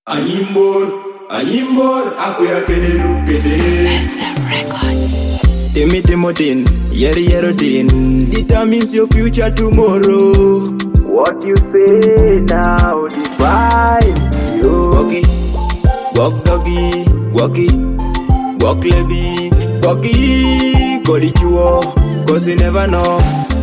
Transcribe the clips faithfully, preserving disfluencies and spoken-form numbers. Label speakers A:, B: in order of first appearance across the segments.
A: Anyimbor, Anyimbor, akuya kene rukede. Timmy Timotin, yeri yerotin, determines your future tomorrow.
B: What you say now defines you.
A: Walkie, walk doggy, walkie, walk lebi, walkie, go the chuo, cause you never know.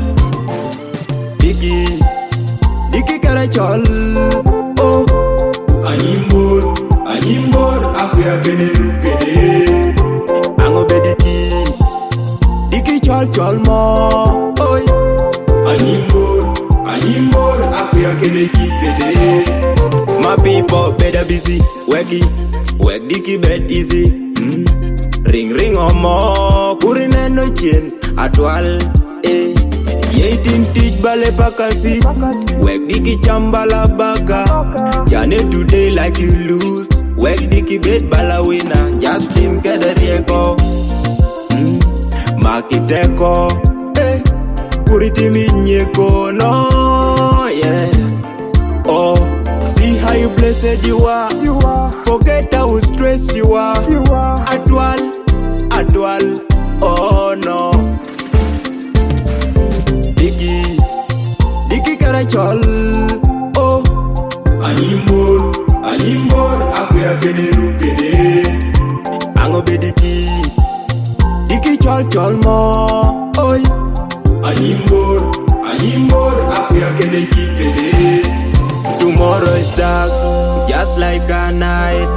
A: Dicky, Dicky Karachol, oh. Anyimbor, Anyimbor, akuya kene rukede. Ango bediki, Dicky chol chol mo, oi. Anyimbor, Anyimbor, akuya kene kikede. My people better busy, worky, work Dicky bed easy. Mm. Ring ring omo, kurine no chin, atwal, eh. Yetin teach bale pakasi, work Dicky chambala baka. Jane today like you lose, work Dicky bed bala winner. Just team get a rieko, mm. Makiteko, eh. Kuriti minyeko, no, yeah. Oh, see how you blessed you are.
B: You are,
A: Forget how stressed you are.
B: you are.
A: Atwal, atwal, oh no. Dicky, Dicky Karachol, oh. Anyimbor, Anyimbor, akuya kene rukede. Ango bediki, Dicky chol chol mo, oi. Anyimbor, Anyimbor, akuya kene kikede. Tomorrow is dark, just like a night.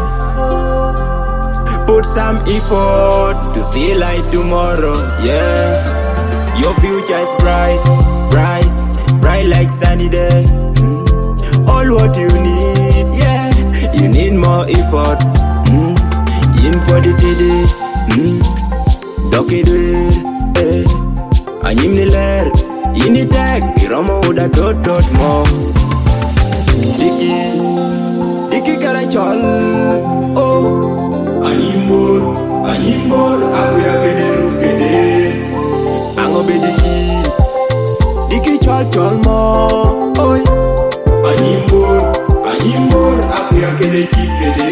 A: Put some effort to see light tomorrow, yeah. Your future is bright, bright, bright like sunny day. Mm. All what you need, yeah. You need more effort. Mm. In for the T D, mm. Dock it with, eh. Anyim ni ler, ini tag, iromo uda dot dot mo. Dicky, Dicky Karachol, oh. Anyimbor, Anyimbor, akuya kene rukede. Ango bediki, Dicky chol chol mo, oi. Anyimbor, Anyimbor, akuya kene kikede.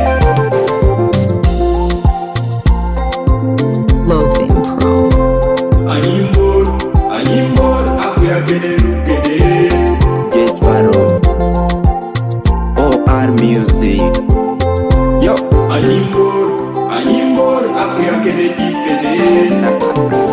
C: Loathing Pro.
A: Anyimbor, Anyimbor, akuya kene rukede. Just Sparrow, O R Music. Yo, Anyimbor, Anyimbor, akuya kene kikede.